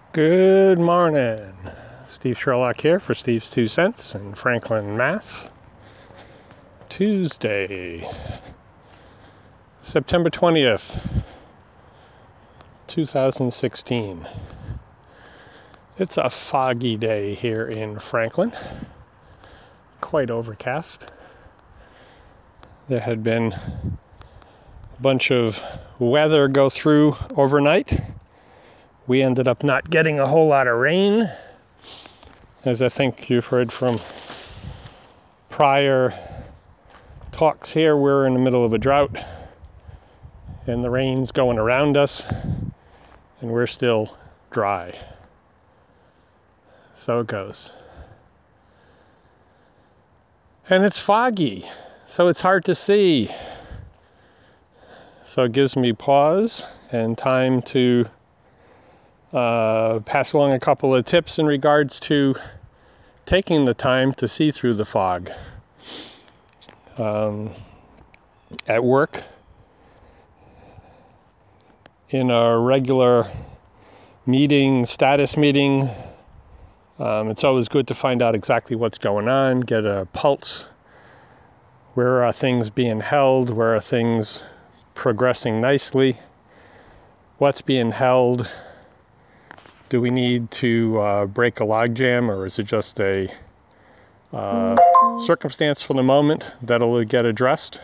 Good morning. Steve Sherlock here for Steve's 2 Cents in Franklin, Mass. Tuesday, September 20th, 2016. It's a foggy day here in Franklin. Quite overcast. There had been a bunch of weather go through overnight. We ended up not getting a whole lot of rain. As I think you've heard from prior talks here, we're in the middle of a drought and the rain's going around us and we're still dry. So it goes. And it's foggy, so it's hard to see. So it gives me pause and time to pass along a couple of tips in regards to taking the time to see through the fog. At work, in a regular meeting, status meeting, it's always good to find out exactly what's going on, get a pulse. Where are things being held? Where are things progressing nicely? What's being held? Do we need to break a logjam, or is it just a circumstance for the moment that'll get addressed?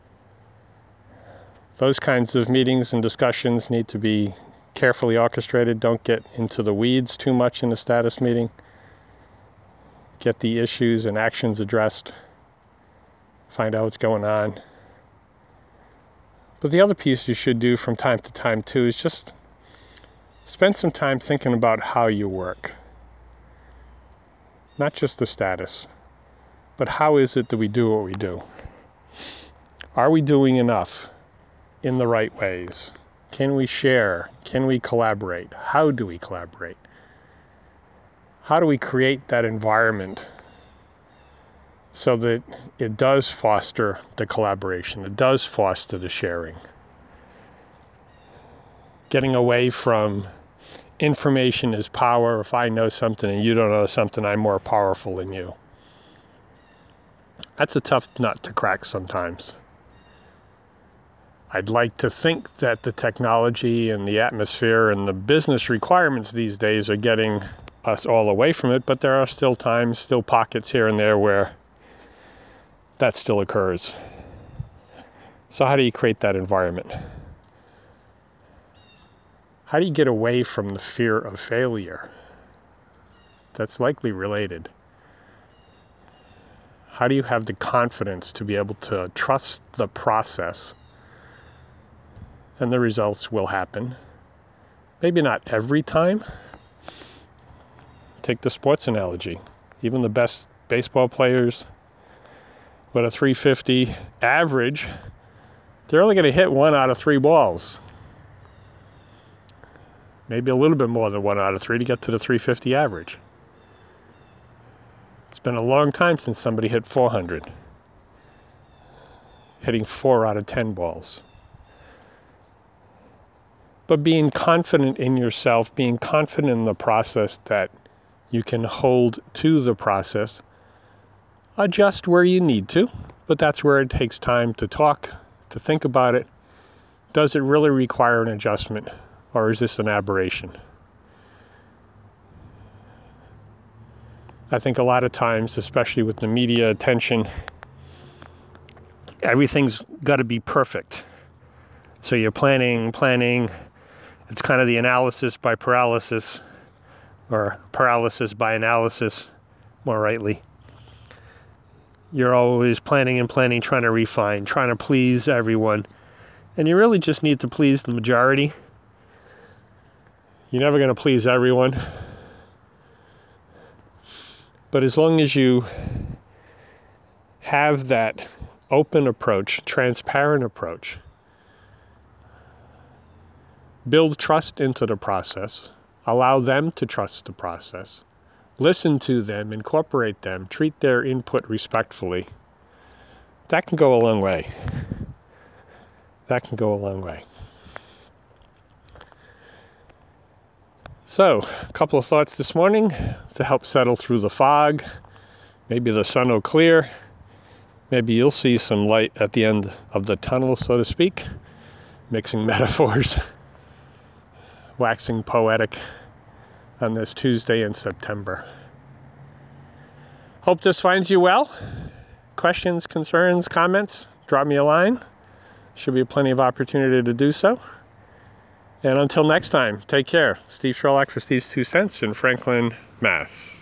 Those kinds of meetings and discussions need to be carefully orchestrated. Don't get into the weeds too much in the status meeting. Get the issues and actions addressed. Find out what's going on. But the other piece you should do from time to time too is just spend some time thinking about how you work. Not just the status, but how is it that we do what we do? Are we doing enough in the right ways? Can we share? Can we collaborate? How do we collaborate? How do we create that environment so that it does foster the collaboration, it does foster the sharing? Getting away from information is power. If I know something and you don't know something, I'm more powerful than you. That's a tough nut to crack sometimes. I'd like to think that the technology and the atmosphere and the business requirements these days are getting us all away from it, but there are still times, still pockets here and there where that still occurs. So how do you create that environment? How do you get away from the fear of failure? That's likely related. How do you have the confidence to be able to trust the process and the results will happen? Maybe not every time. Take the sports analogy. Even the best baseball players with a 350 average, they're only going to hit 1 out of 3 balls. Maybe a little bit more than 1 out of 3 to get to the 350 average. It's been a long time since somebody hit 400. Hitting 4 out of 10 balls. But being confident in yourself, being confident in the process that you can hold to the process, adjust where you need to, but that's where it takes time to talk, to think about it. Does it really require an adjustment? Or is this an aberration? I think a lot of times, especially with the media attention, everything's got to be perfect. So you're planning. It's kind of the analysis by paralysis, or paralysis by analysis, more rightly. You're always planning, trying to refine, trying to please everyone. And you really just need to please the majority. You're never going to please everyone. But as long as you have that open approach, transparent approach, build trust into the process, allow them to trust the process, listen to them, incorporate them, treat their input respectfully, that can go a long way. So, a couple of thoughts this morning to help settle through the fog. Maybe the sun will clear. Maybe you'll see some light at the end of the tunnel, so to speak. Mixing metaphors, waxing poetic on this Tuesday in September. Hope this finds you well. Questions, concerns, comments, drop me a line. Should be plenty of opportunity to do so. And until next time, take care. Steve Sherlock for Steve's 2 Cents in Franklin, Mass.